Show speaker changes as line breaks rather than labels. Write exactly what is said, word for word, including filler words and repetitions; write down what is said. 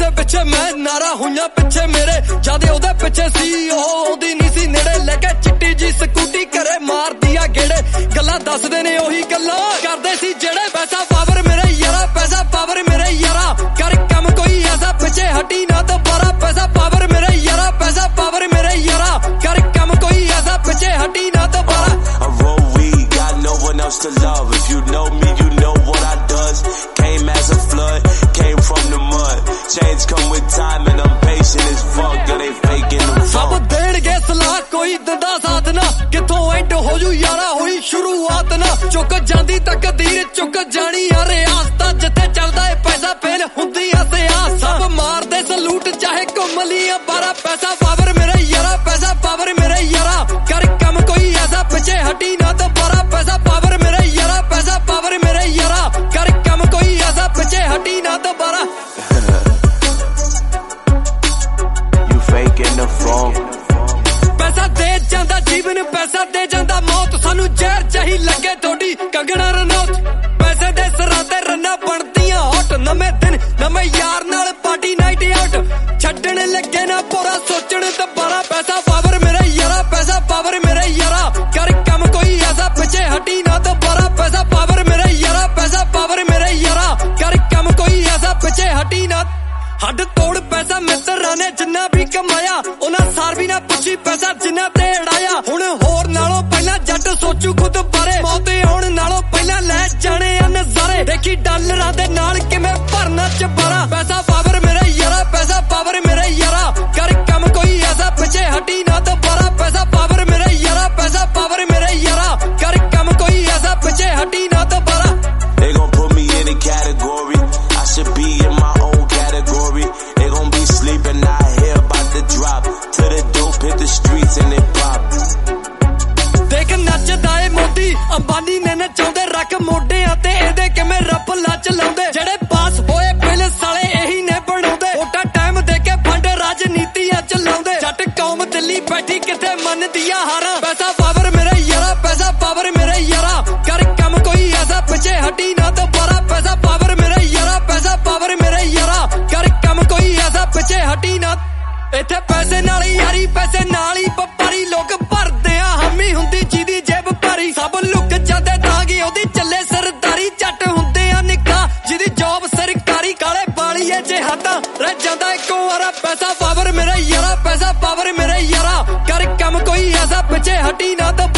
पैसे पिछे मैं नारा हुइयां पिछे मेरे जादे ओदे पिछे सी ओदी नहीं सी नेड़े लेके चिट्टी जी स्कूटी करे मार दिया गेड़े गल्लां दसदे ने ओही गल्लां करदे सी जेड़े पैसा पावर मेरे यारा पैसा पावर मेरे यारा कर कम कोई ऐसा पिछे हटी ना दोबारा पैसा पावर मेरे यारा पैसा पावर मेरे यारा कर कम कोई ऐसा पिछे हटी ना दोबारा
I roll weed, got no one else to love. If you know me, you know what I does. Came as a flood, came from the mud. Change come with time and I'm patient as fuck. Girl, they faking the
सब
funk.
देणगे सलाह कोई दिंदा साथ ना किथों and हो जू यारा होई शुरुआत ना चुक जांदी तकदीर चुक जानी यारे आस्ता जिथे चलदा है पैसा फेल हुंदी आसे आस सब मारदे सलूट चाहे घुम लिया बारा पैसा पावर मेरे यारा पैसा पावर मेरे यारा कर कम कोई ऐसा पिछे हटी ना दोबारा पैसा पावर मेरे यारा पैसा पावर मेरे यारा कर कम कोई ऐसा पिछे हटी ना दोबारा
You faking the funk.
पैसा दे जांदा जीवन पैसा दे जांदा मौत सानू जहर चाही लगे थोड़ी कंगना रनौत पैसे दे सरां ते रन्ना बनदियां हॉट नਵੇਂ दिन नਵੇਂ यार नाल पार्टी नाइट आउट छड्डण लगे ना पूरा सोचण दोबारा पैसा पावर मेरे यारा पैसा पावर मेरे यारा कर कम कोई ऐसा पिछे हटी ना दोबारा पैसा पावर मेरे यारा पैसा पावर मेरे यारा कर कम कोई ऐसा पिछे हटी ना हद तोड़ पैसा मित्रा ने जिन्ना भी कमाया उन्हां सार भी ना पुछी पैसा जिन्ना ते अड़ाया हुण होर नालों पहला जट सोचू खुद बारे मौते आउण नालों पहला लै जाने आ नज़ारे देखी डॉलरां दे नाल किवें भरना चबारा पैसा पावर मेरे यारा पैसा पावर मेरे यारा कर कम कोई ऐसा पिछे हटी ना दोबारा पैसा पावर मेरे यारा पैसा पावर मेरे यारा कर कम कोई ऐसा पिछे हटी ना दोबारा
They gon' put me in a category. I should be in my own category. They gon' be sleeping out here about to drop. To the dope hit the streets and they pop.
देख नचदा ए मोदी अंबानी ने नचाउंदे रख मोढियां ते एदे किवें रफला चलाउंदे जेड़े पास होए bill साले एही ने बनाउंदे वोटां टाइम दे के फंड राजनीतियां चलाउंदे जट कौम दिल्ली बैठी किथे मनदी आ हारां पैसा पावर मेरे यारा पैसा पावर मेरे यारा कर कम कोई ऐसा पिछे हटी ना दोबारा पैसा पावर मेरे यारा पैसा पावर मेरे यारा कर कम कोई ऐसा पिछे हटी ना इत्थे पैसे नाल ही यारी पैसे नाल ही वपारी लोक भरदे आ हमी हुंदी जिहदी जेब भारी सब लुक जांदे तांगी ओदी ਚੱਲੇ सरदारी जट हुंदे आ निक्का जिहदी जॉब सरकारी काले बालीए जिहादा रह जांदा इक्को वारा पैसा पावर मेरे यारा पैसा पावर मेरे यारा कर कम कोई ऐसा पिछे हटी ना